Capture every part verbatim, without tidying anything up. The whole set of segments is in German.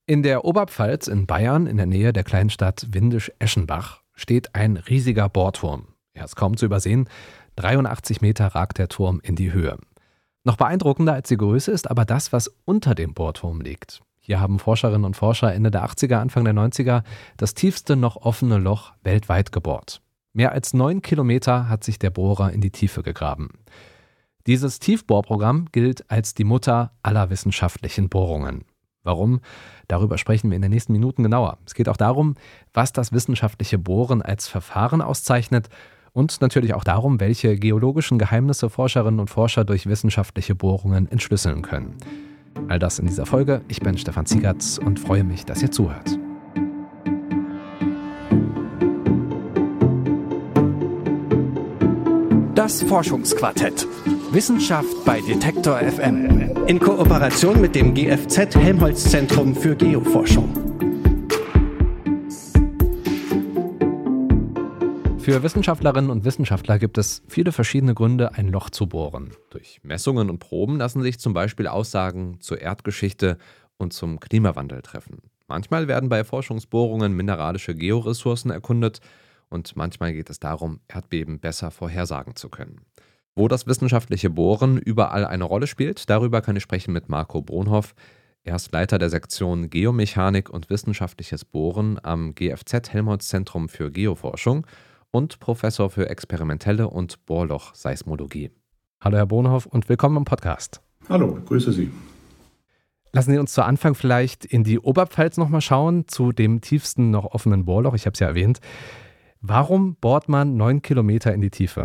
In der Oberpfalz in Bayern, in der Nähe der kleinen Stadt Windisch-Eschenbach, steht ein riesiger Bohrturm. Er ist kaum zu übersehen. dreiundachtzig Meter ragt der Turm in die Höhe. Noch beeindruckender als die Größe ist aber das, was unter dem Bohrturm liegt. Hier haben Forscherinnen und Forscher Ende der achtziger, Anfang der neunziger das tiefste noch offene Loch weltweit gebohrt. Mehr als neun Kilometer hat sich der Bohrer in die Tiefe gegraben. Dieses Tiefbohrprogramm gilt als die Mutter aller wissenschaftlichen Bohrungen. Warum? Darüber sprechen wir in den nächsten Minuten genauer. Es geht auch darum, was das wissenschaftliche Bohren als Verfahren auszeichnet und natürlich auch darum, welche geologischen Geheimnisse Forscherinnen und Forscher durch wissenschaftliche Bohrungen entschlüsseln können. All das in dieser Folge. Ich bin Stefan Ziegert und freue mich, dass ihr zuhört. Das Forschungsquartett. Wissenschaft bei Detektor F M. In Kooperation mit dem G F Z Helmholtz-Zentrum für Geoforschung. Für Wissenschaftlerinnen und Wissenschaftler gibt es viele verschiedene Gründe, ein Loch zu bohren. Durch Messungen und Proben lassen sich zum Beispiel Aussagen zur Erdgeschichte und zum Klimawandel treffen. Manchmal werden bei Forschungsbohrungen mineralische Georessourcen erkundet und manchmal geht es darum, Erdbeben besser vorhersagen zu können. Wo das wissenschaftliche Bohren überall eine Rolle spielt, darüber kann ich sprechen mit Marco Bronhoff. Er ist Leiter der Sektion Geomechanik und wissenschaftliches Bohren am G F Z Helmholtz-Zentrum für Geoforschung und Professor für experimentelle und Bohrlochseismologie. Hallo Herr Bronhoff und willkommen im Podcast. Hallo, grüße Sie. Lassen Sie uns zu Anfang vielleicht in die Oberpfalz nochmal schauen, zu dem tiefsten noch offenen Bohrloch, ich habe es ja erwähnt. Warum bohrt man neun Kilometer in die Tiefe?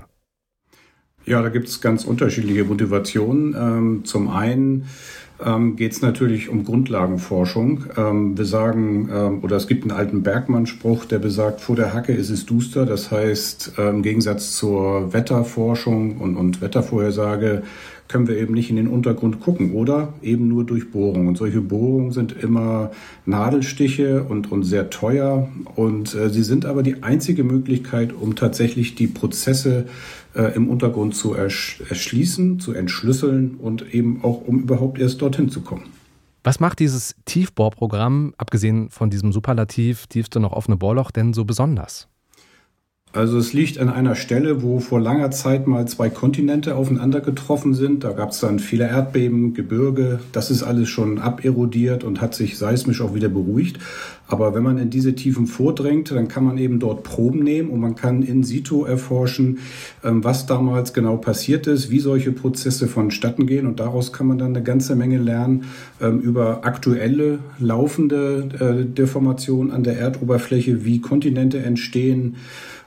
Ja, da gibt es ganz unterschiedliche Motivationen. Ähm, zum einen ähm, geht es natürlich um Grundlagenforschung. Ähm, wir sagen, ähm, oder es gibt einen alten Bergmann-Spruch, der besagt, vor der Hacke ist es duster. Das heißt, äh, im Gegensatz zur Wetterforschung und, und Wettervorhersage können wir eben nicht in den Untergrund gucken oder eben nur durch Bohrungen. Und solche Bohrungen sind immer Nadelstiche und, und sehr teuer. Und äh, sie sind aber die einzige Möglichkeit, um tatsächlich die Prozesse äh, im Untergrund zu ersch- erschließen, zu entschlüsseln und eben auch, um überhaupt erst dorthin zu kommen. Was macht dieses Tiefbohrprogramm, abgesehen von diesem Superlativ, tiefste noch offene Bohrloch, denn so besonders? Also es liegt an einer Stelle, wo vor langer Zeit mal zwei Kontinente aufeinander getroffen sind. Da gab es dann viele Erdbeben, Gebirge. Das ist alles schon aberodiert und hat sich seismisch auch wieder beruhigt. Aber wenn man in diese Tiefen vordringt, dann kann man eben dort Proben nehmen und man kann in situ erforschen, was damals genau passiert ist, wie solche Prozesse vonstatten gehen. Und daraus kann man dann eine ganze Menge lernen über aktuelle, laufende Deformationen an der Erdoberfläche, wie Kontinente entstehen,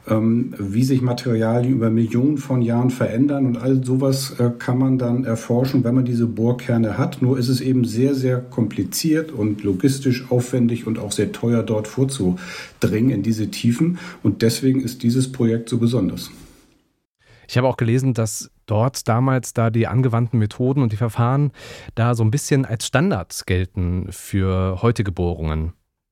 wie sich Materialien über Millionen von Jahren verändern und all sowas kann man dann erforschen, wenn man diese Bohrkerne hat. Nur ist es eben sehr, sehr kompliziert und logistisch aufwendig und auch sehr teuer, dort vorzudringen in diese Tiefen. Und deswegen ist dieses Projekt so besonders. Ich habe auch gelesen, dass dort damals da die angewandten Methoden und die Verfahren da so ein bisschen als Standard gelten für heutige Bohrungen.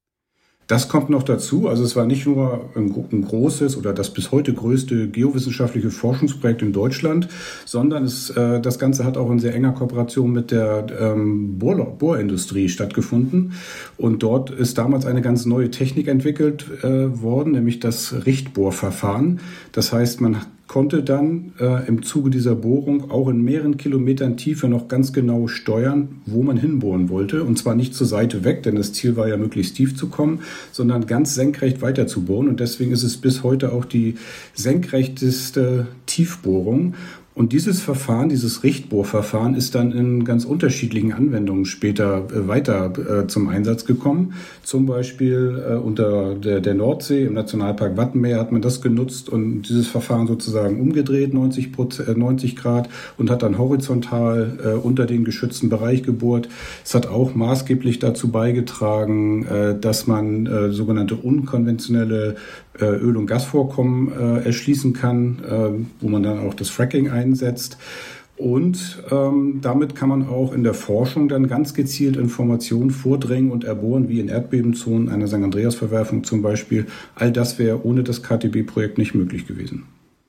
Das kommt noch dazu. Also es war nicht nur ein, ein großes oder das bis heute größte geowissenschaftliche Forschungsprojekt in Deutschland, sondern es, äh, das Ganze hat auch in sehr enger Kooperation mit der ähm, Bohr, Bohrindustrie stattgefunden. Und dort ist damals eine ganz neue Technik entwickelt äh, worden, nämlich das Richtbohrverfahren. Das heißt, man konnte dann äh, im Zuge dieser Bohrung auch in mehreren Kilometern Tiefe noch ganz genau steuern, wo man hinbohren wollte. Und zwar nicht zur Seite weg, denn das Ziel war ja, möglichst tief zu kommen, sondern ganz senkrecht weiter zu bohren. Und deswegen ist es bis heute auch die senkrechteste Tiefbohrung. Und dieses Verfahren, dieses Richtbohrverfahren ist dann in ganz unterschiedlichen Anwendungen später äh, weiter äh, zum Einsatz gekommen. Zum Beispiel äh, unter der, der Nordsee, im Nationalpark Wattenmeer hat man das genutzt und dieses Verfahren sozusagen umgedreht, neunzig Grad, und hat dann horizontal äh, unter den geschützten Bereich gebohrt. Es hat auch maßgeblich dazu beigetragen, äh, dass man äh, sogenannte unkonventionelle äh, Öl- und Gasvorkommen äh, erschließen kann, äh, wo man dann auch das Fracking einsetzt. Und ähm, damit kann man auch in der Forschung dann ganz gezielt Informationen vordringen und erbohren, wie in Erdbebenzonen einer Sankt Andreas-Verwerfung zum Beispiel. All das wäre ohne das K T B-Projekt nicht möglich gewesen.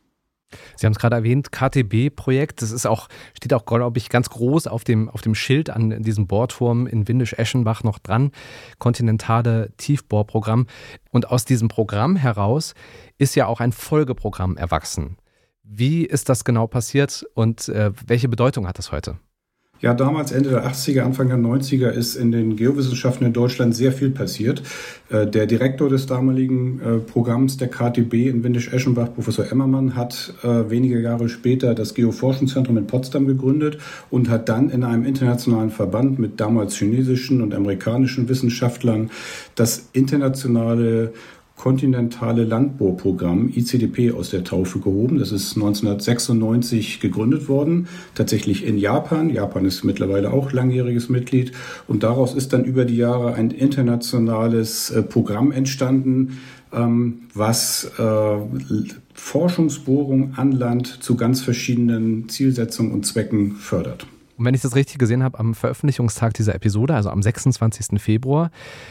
Sie haben es gerade erwähnt, K T B-Projekt. Das ist auch, steht auch, glaube ich, ganz groß auf dem, auf dem Schild an diesem Bohrturm in Windisch-Eschenbach noch dran. Kontinentale Tiefbohrprogramm. Und aus diesem Programm heraus ist ja auch ein Folgeprogramm erwachsen. Wie ist das genau passiert und äh, welche Bedeutung hat das heute? Ja, damals Ende der achtziger, Anfang der neunziger ist in den Geowissenschaften in Deutschland sehr viel passiert. Der Direktor des damaligen Programms der K T B in Windisch-Eschenbach, Professor Emmermann, hat wenige Jahre später das Geoforschungszentrum in Potsdam gegründet und hat dann in einem internationalen Verband mit damals chinesischen und amerikanischen Wissenschaftlern das internationale kontinentale Landbohrprogramm I C D P aus der Taufe gehoben. Das ist neunzehnhundertsechsundneunzig gegründet worden, tatsächlich in Japan. Japan ist mittlerweile auch langjähriges Mitglied. Und daraus ist dann über die Jahre ein internationales äh, Programm entstanden, ähm, was äh, Forschungsbohrung an Land zu ganz verschiedenen Zielsetzungen und Zwecken fördert. Und wenn ich das richtig gesehen habe, am Veröffentlichungstag dieser Episode, also am sechsundzwanzigsten Februar,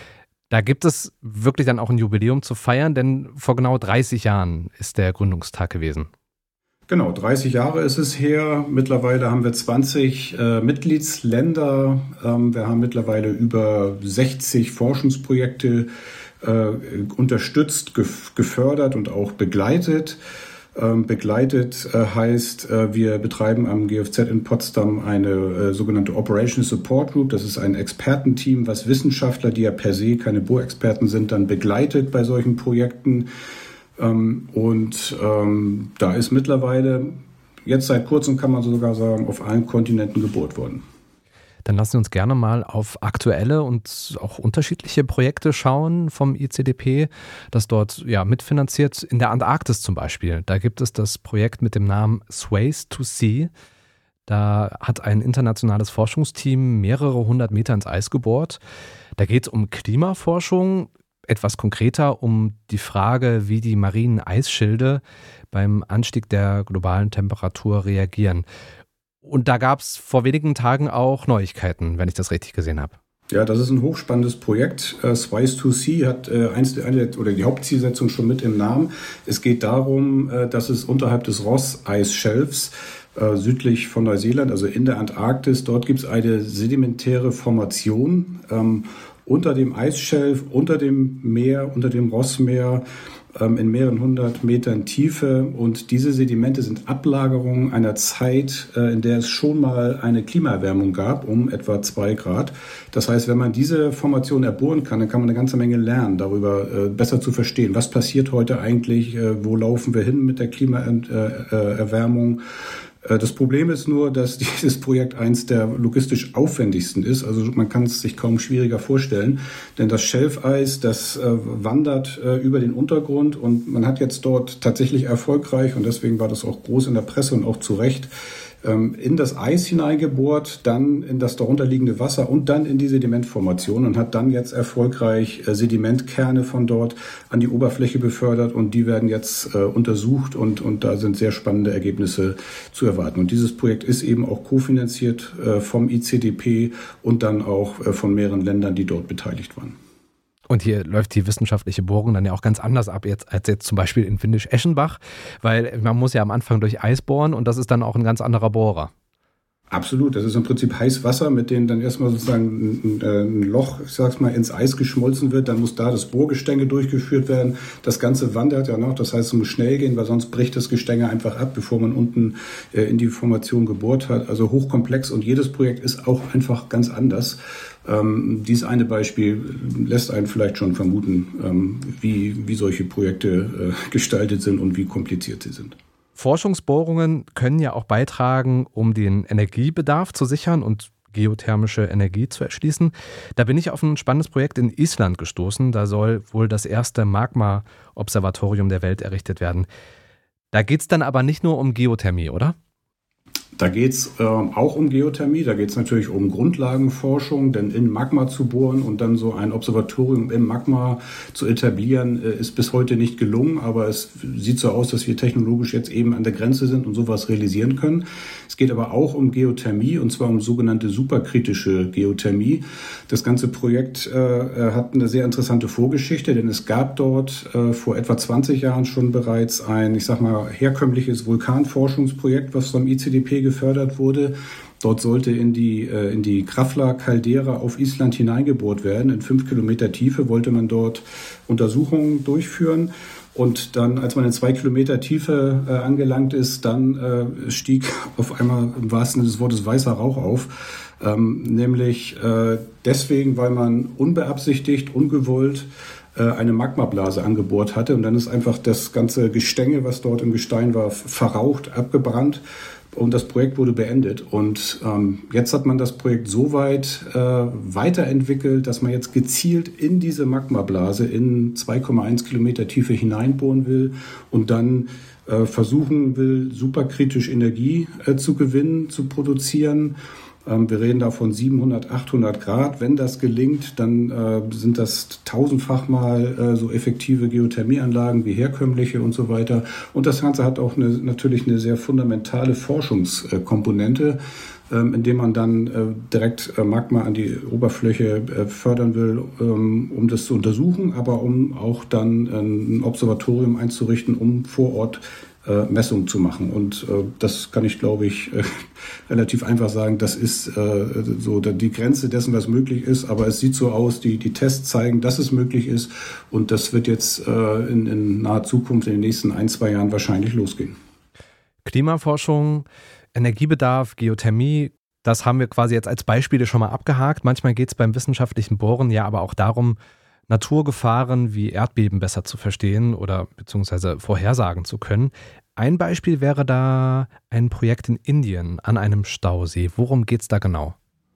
da gibt es wirklich dann auch ein Jubiläum zu feiern, denn vor genau dreißig Jahren ist der Gründungstag gewesen. Genau, dreißig Jahre ist es her. Mittlerweile haben wir zwanzig äh, Mitgliedsländer. Ähm, wir haben mittlerweile über sechzig Forschungsprojekte äh, unterstützt, gef- gefördert und auch begleitet. Ähm, begleitet äh, heißt, äh, wir betreiben am G F Z in Potsdam eine äh, sogenannte Operation Support Group. Das ist ein Expertenteam, was Wissenschaftler, die ja per se keine Bohrexperten sind, dann begleitet bei solchen Projekten. Ähm, und ähm, da ist mittlerweile, jetzt seit kurzem kann man sogar sagen, auf allen Kontinenten gebohrt worden. Dann lassen Sie uns gerne mal auf aktuelle und auch unterschiedliche Projekte schauen vom I C D P, das dort ja mitfinanziert. In der Antarktis zum Beispiel, da gibt es das Projekt mit dem Namen Sways to Sea. Da hat ein internationales Forschungsteam mehrere hundert Meter ins Eis gebohrt. Da geht es um Klimaforschung, etwas konkreter um die Frage, wie die marinen Eisschilde beim Anstieg der globalen Temperatur reagieren. Und da gab es vor wenigen Tagen auch Neuigkeiten, wenn ich das richtig gesehen habe. Ja, das ist ein hochspannendes Projekt. Uh, Sways to Sea hat äh, eins, eine, oder die Hauptzielsetzung schon mit im Namen. Es geht darum, äh, dass es unterhalb des Ross-Eisschelfs äh, südlich von Neuseeland, also in der Antarktis, dort gibt es eine sedimentäre Formation ähm, unter dem Eisschelf, unter dem Meer, unter dem Rossmeer, in mehreren hundert Metern Tiefe, und diese Sedimente sind Ablagerungen einer Zeit, in der es schon mal eine Klimaerwärmung gab, um etwa zwei Grad. Das heißt, wenn man diese Formation erbohren kann, dann kann man eine ganze Menge lernen, darüber besser zu verstehen, was passiert heute eigentlich, wo laufen wir hin mit der Klimaerwärmung. Das Problem ist nur, dass dieses Projekt eins der logistisch aufwendigsten ist. Also man kann es sich kaum schwieriger vorstellen, denn das Schelfeis, das äh, wandert äh, über den Untergrund, und man hat jetzt dort tatsächlich erfolgreich, und deswegen war das auch groß in der Presse und auch zu Recht, ähm, in das Eis hineingebohrt, dann in das darunterliegende Wasser und dann in die Sedimentformation, und hat dann jetzt erfolgreich äh, Sedimentkerne von dort an die Oberfläche befördert, und die werden jetzt äh, untersucht, und, und da sind sehr spannende Ergebnisse zu erwarten. Und dieses Projekt ist eben auch kofinanziert äh, vom I C D P und dann auch äh, von mehreren Ländern, die dort beteiligt waren. Und hier läuft die wissenschaftliche Bohrung dann ja auch ganz anders ab jetzt, als jetzt zum Beispiel in Windisch-Eschenbach, weil man muss ja am Anfang durch Eis bohren, und das ist dann auch ein ganz anderer Bohrer. Absolut, das ist im Prinzip Heißwasser, mit dem dann erstmal sozusagen ein, ein Loch, ich sag's mal, ins Eis geschmolzen wird. Dann muss da das Bohrgestänge durchgeführt werden. Das Ganze wandert ja noch, das heißt, es muss schnell gehen, weil sonst bricht das Gestänge einfach ab, bevor man unten äh, in die Formation gebohrt hat. Also hochkomplex, und jedes Projekt ist auch einfach ganz anders. Ähm, dies eine Beispiel lässt einen vielleicht schon vermuten, ähm, wie, wie solche Projekte äh, gestaltet sind und wie kompliziert sie sind. Forschungsbohrungen können ja auch beitragen, um den Energiebedarf zu sichern und geothermische Energie zu erschließen. Da bin ich auf ein spannendes Projekt in Island gestoßen. Da soll wohl das erste Magma-Observatorium der Welt errichtet werden. Da geht es dann aber nicht nur um Geothermie, oder? Da geht es äh, auch um Geothermie, da geht es natürlich um Grundlagenforschung, denn in Magma zu bohren und dann so ein Observatorium im Magma zu etablieren, äh, ist bis heute nicht gelungen, aber es sieht so aus, dass wir technologisch jetzt eben an der Grenze sind und sowas realisieren können. Es geht aber auch um Geothermie, und zwar um sogenannte superkritische Geothermie. Das ganze Projekt äh, hat eine sehr interessante Vorgeschichte, denn es gab dort äh, vor etwa zwanzig Jahren schon bereits ein, ich sag mal, herkömmliches Vulkanforschungsprojekt, was vom I C D P gefördert wurde. Dort sollte in die, äh, in die Krafla-Caldera auf Island hineingebohrt werden. In fünf Kilometer Tiefe wollte man dort Untersuchungen durchführen. Und dann, als man in zwei Kilometer Tiefe äh, angelangt ist, dann äh, stieg auf einmal im wahrsten Sinne des Wortes weißer Rauch auf. Ähm, nämlich äh, deswegen, weil man unbeabsichtigt, ungewollt äh, eine Magmablase angebohrt hatte. Und dann ist einfach das ganze Gestänge, was dort im Gestein war, verraucht, abgebrannt. Und das Projekt wurde beendet. Und ähm, jetzt hat man das Projekt so weit äh, weiterentwickelt, dass man jetzt gezielt in diese Magmablase in zwei Komma eins Kilometer Tiefe hineinbohren will und dann äh, versuchen will, superkritisch Energie äh, zu gewinnen, zu produzieren. Ähm, wir reden da von siebenhundert, achthundert Grad. Wenn das gelingt, dann äh, sind das tausendfach mal äh, so effektive Geothermieanlagen wie herkömmliche und so weiter. Und das Ganze hat auch eine, natürlich eine sehr fundamentale Forschungskomponente, ähm, indem man dann äh, direkt äh, Magma an die Oberfläche äh, fördern will, ähm, um das zu untersuchen, aber um auch dann äh, ein Observatorium einzurichten, um vor Ort Messungen zu machen. Und äh, das kann ich, glaube ich, äh, relativ einfach sagen. Das ist äh, so die Grenze dessen, was möglich ist. Aber es sieht so aus, die, die Tests zeigen, dass es möglich ist. Und das wird jetzt äh, in, in naher Zukunft, in den nächsten ein, zwei Jahren wahrscheinlich losgehen. Klimaforschung, Energiebedarf, Geothermie, das haben wir quasi jetzt als Beispiele schon mal abgehakt. Manchmal geht es beim wissenschaftlichen Bohren ja aber auch darum, Naturgefahren wie Erdbeben besser zu verstehen oder beziehungsweise vorhersagen zu können. Ein Beispiel wäre da ein Projekt in Indien an einem Stausee. Worum geht es da genau?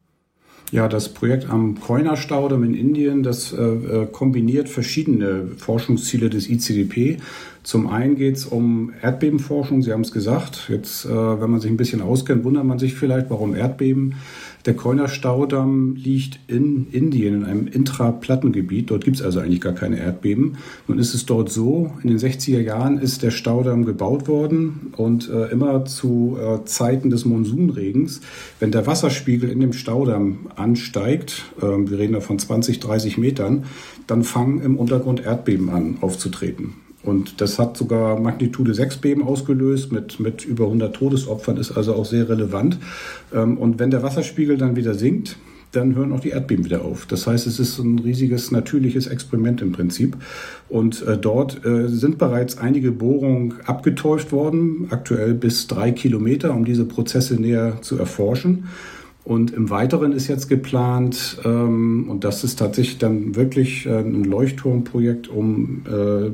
Ja, das Projekt am Koyna-Staudamm in Indien, das äh, kombiniert verschiedene Forschungsziele des I C D P. Zum einen geht es um Erdbebenforschung, Sie haben es gesagt. Jetzt, äh, wenn man sich ein bisschen auskennt, wundert man sich vielleicht, warum Erdbeben. Der Koyna-Staudamm liegt in Indien, in einem Intraplattengebiet. Dort gibt es also eigentlich gar keine Erdbeben. Nun ist es dort so, in den sechziger Jahren ist der Staudamm gebaut worden und äh, immer zu äh, Zeiten des Monsunregens, wenn der Wasserspiegel in dem Staudamm ansteigt, äh, wir reden da von zwanzig, dreißig Metern, dann fangen im Untergrund Erdbeben an aufzutreten. Und das hat sogar Magnitude sechs Beben ausgelöst mit, mit über hundert Todesopfern, ist also auch sehr relevant. Und wenn der Wasserspiegel dann wieder sinkt, dann hören auch die Erdbeben wieder auf. Das heißt, es ist ein riesiges natürliches Experiment im Prinzip. Und äh, dort äh, sind bereits einige Bohrungen abgetäuscht worden, aktuell bis drei Kilometer, um diese Prozesse näher zu erforschen. Und im Weiteren ist jetzt geplant, ähm, und das ist tatsächlich dann wirklich äh, ein Leuchtturmprojekt, um äh,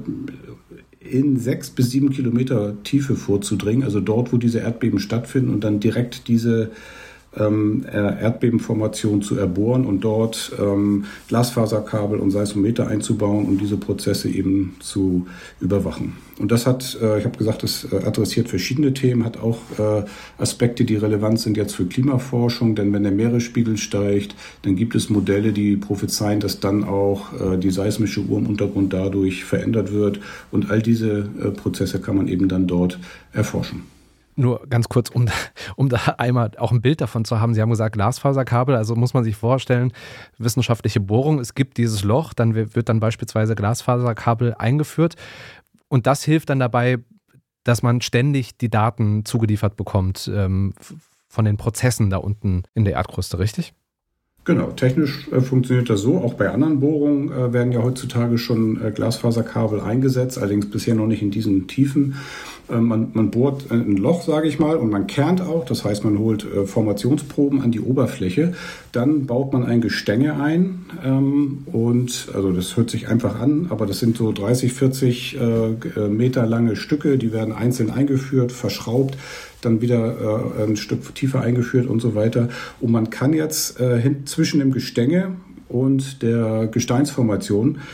in sechs bis sieben Kilometer Tiefe vorzudringen, also dort, wo diese Erdbeben stattfinden und dann direkt diese ähm, Erdbebenformation zu erbohren und dort ähm, Glasfaserkabel und Seismometer einzubauen, um diese Prozesse eben zu überwachen. Und das hat, äh, ich habe gesagt, das adressiert verschiedene Themen, hat auch äh, Aspekte, die relevant sind jetzt für Klimaforschung, denn wenn der Meeresspiegel steigt, dann gibt es Modelle, die prophezeien, dass dann auch äh, die seismische Uhr im Untergrund dadurch verändert wird. Und all diese äh, Prozesse kann man eben dann dort erforschen. Nur ganz kurz, um, um da einmal auch ein Bild davon zu haben. Sie haben gesagt Glasfaserkabel, also muss man sich vorstellen, wissenschaftliche Bohrung, es gibt dieses Loch, dann wird dann beispielsweise Glasfaserkabel eingeführt und das hilft dann dabei, dass man ständig die Daten zugeliefert bekommt ähm, von den Prozessen da unten in der Erdkruste, richtig? Genau, technisch äh, funktioniert das so. Auch bei anderen Bohrungen äh, werden ja heutzutage schon äh, Glasfaserkabel eingesetzt, allerdings bisher noch nicht in diesen Tiefen. Äh, man, man bohrt ein Loch, sage ich mal, und man kernt auch. Das heißt, man holt äh, Formationsproben an die Oberfläche. Dann baut man ein Gestänge ein. Ähm, und also das hört sich einfach an, aber das sind so dreißig, vierzig äh, Meter lange Stücke. Die werden einzeln eingeführt, verschraubt, dann wieder äh, ein Stück tiefer eingeführt und so weiter. Und man kann jetzt äh, hin, zwischen dem Gestänge und der Gesteinsformation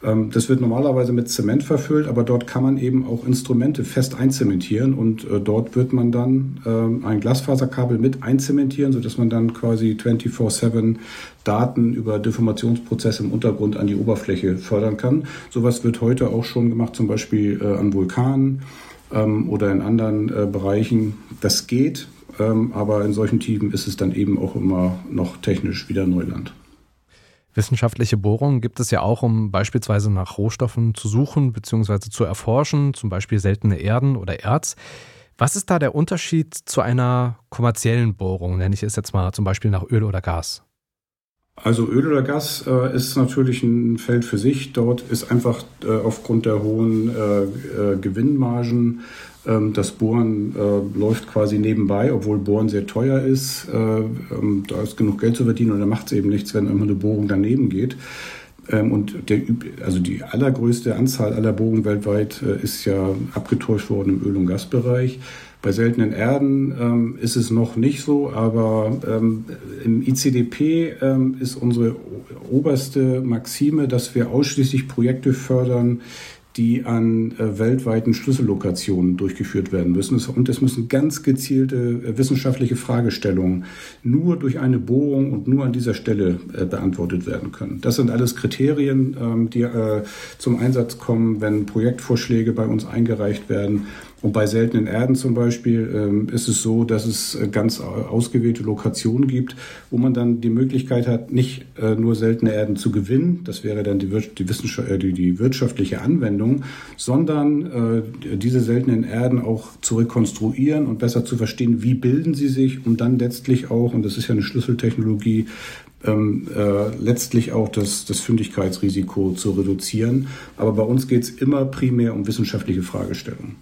Das wird normalerweise mit Zement verfüllt, aber dort kann man eben auch Instrumente fest einzementieren und äh, dort wird man dann äh, ein Glasfaserkabel mit einzementieren, sodass man dann quasi vierundzwanzig sieben Daten über Deformationsprozesse im Untergrund an die Oberfläche fördern kann. Sowas wird heute auch schon gemacht, zum Beispiel äh, an Vulkanen ähm, oder in anderen äh, Bereichen. Das geht, ähm, aber in solchen Tiefen ist es dann eben auch immer noch technisch wieder Neuland. Wissenschaftliche Bohrungen gibt es ja auch, um beispielsweise nach Rohstoffen zu suchen bzw. zu erforschen, zum Beispiel seltene Erden oder Erz. Was ist da der Unterschied zu einer kommerziellen Bohrung, nenne ich es jetzt mal zum Beispiel nach Öl oder Gas? Also Öl oder Gas äh, ist natürlich ein Feld für sich. Dort ist einfach äh, aufgrund der hohen äh, äh, Gewinnmargen ähm, das Bohren äh, läuft quasi nebenbei, obwohl Bohren sehr teuer ist. Äh, ähm, da ist genug Geld zu verdienen und da macht es eben nichts, wenn immer eine Bohrung daneben geht. Ähm, und der, also die allergrößte Anzahl aller Bohrungen weltweit äh, ist ja abgetäuscht worden im Öl- und Gasbereich. Bei seltenen Erden ähm, ist es noch nicht so, aber ähm, im I C D P ähm, ist unsere oberste Maxime, dass wir ausschließlich Projekte fördern, die an äh, weltweiten Schlüssellokationen durchgeführt werden müssen. Und es müssen ganz gezielte äh, wissenschaftliche Fragestellungen nur durch eine Bohrung und nur an dieser Stelle äh, beantwortet werden können. Das sind alles Kriterien, ähm, die äh, zum Einsatz kommen, wenn Projektvorschläge bei uns eingereicht werden. Und bei seltenen Erden zum Beispiel ähm, ist es so, dass es äh, ganz ausgewählte Lokationen gibt, wo man dann die Möglichkeit hat, nicht äh, nur seltene Erden zu gewinnen, das wäre dann die, Wir- die, Wissenschaft- äh, die, die wirtschaftliche Anwendung, sondern äh, diese seltenen Erden auch zu rekonstruieren und besser zu verstehen, wie bilden sie sich, um dann letztlich auch, und das ist ja eine Schlüsseltechnologie, Ähm, äh, letztlich auch das, das Fündigkeitsrisiko zu reduzieren. Aber bei uns geht es immer primär um wissenschaftliche Fragestellungen.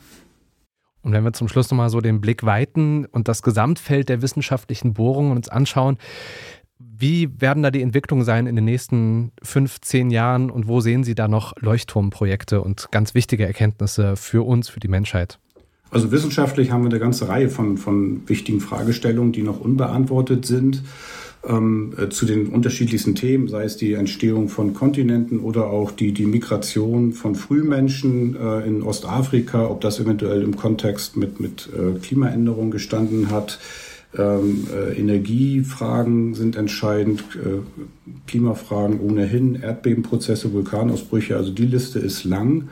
Und wenn wir zum Schluss nochmal so den Blick weiten und das Gesamtfeld der wissenschaftlichen Bohrungen uns anschauen, wie werden da die Entwicklungen sein in den nächsten fünf, zehn Jahren und wo sehen Sie da noch Leuchtturmprojekte und ganz wichtige Erkenntnisse für uns, für die Menschheit? Also wissenschaftlich haben wir eine ganze Reihe von, von wichtigen Fragestellungen, die noch unbeantwortet sind. Ähm, äh, zu den unterschiedlichsten Themen, sei es die Entstehung von Kontinenten oder auch die, die Migration von Frühmenschen äh, in Ostafrika, ob das eventuell im Kontext mit, mit äh, Klimaänderung gestanden hat. Ähm, äh, Energiefragen sind entscheidend, äh, Klimafragen ohnehin, Erdbebenprozesse, Vulkanausbrüche, also die Liste ist lang.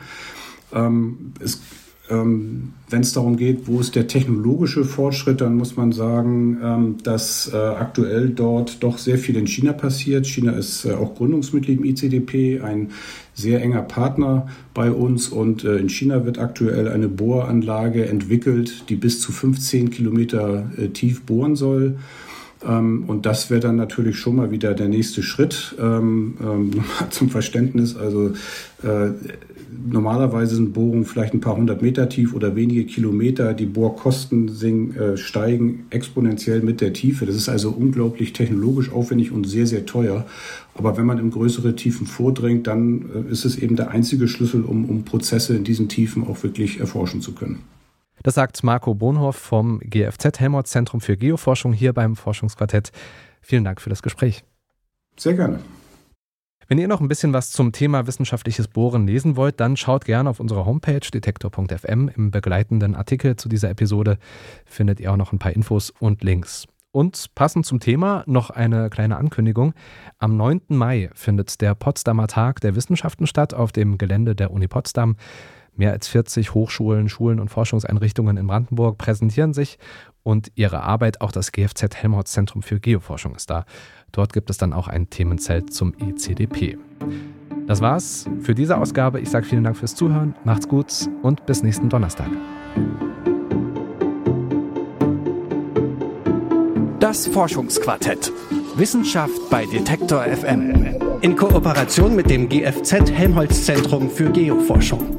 Ähm, es Ähm, wenn es darum geht, wo ist der technologische Fortschritt, dann muss man sagen, ähm, dass äh, aktuell dort doch sehr viel in China passiert. China ist äh, auch Gründungsmitglied im I C D P, ein sehr enger Partner bei uns. Und äh, in China wird aktuell eine Bohranlage entwickelt, die bis zu fünfzehn Kilometer äh, tief bohren soll. Ähm, und das wäre dann natürlich schon mal wieder der nächste Schritt. Ähm, ähm, zum Verständnis, also äh, normalerweise sind Bohrungen vielleicht ein paar hundert Meter tief oder wenige Kilometer. Die Bohrkosten sing, äh, steigen exponentiell mit der Tiefe. Das ist also unglaublich technologisch aufwendig und sehr, sehr teuer. Aber wenn man in größere Tiefen vordringt, dann äh, ist es eben der einzige Schlüssel, um, um Prozesse in diesen Tiefen auch wirklich erforschen zu können. Das sagt Marco Bonhoff vom G F Z Helmholtz-Zentrum für Geoforschung hier beim Forschungsquartett. Vielen Dank für das Gespräch. Sehr gerne. Wenn ihr noch ein bisschen was zum Thema wissenschaftliches Bohren lesen wollt, dann schaut gerne auf unsere Homepage detektor punkt f m. Im begleitenden Artikel zu dieser Episode findet ihr auch noch ein paar Infos und Links. Und passend zum Thema noch eine kleine Ankündigung. Am neunten Mai findet der Potsdamer Tag der Wissenschaften statt auf dem Gelände der Uni Potsdam. Mehr als vierzig Hochschulen, Schulen und Forschungseinrichtungen in Brandenburg präsentieren sich und ihre Arbeit, auch das G F Z Helmholtz-Zentrum für Geoforschung ist da. Dort gibt es dann auch ein Themenzelt zum I C D P. Das war's für diese Ausgabe. Ich sage vielen Dank fürs Zuhören, macht's gut und bis nächsten Donnerstag. Das Forschungsquartett. Wissenschaft bei Detektor F M. In Kooperation mit dem G F Z Helmholtz-Zentrum für Geoforschung.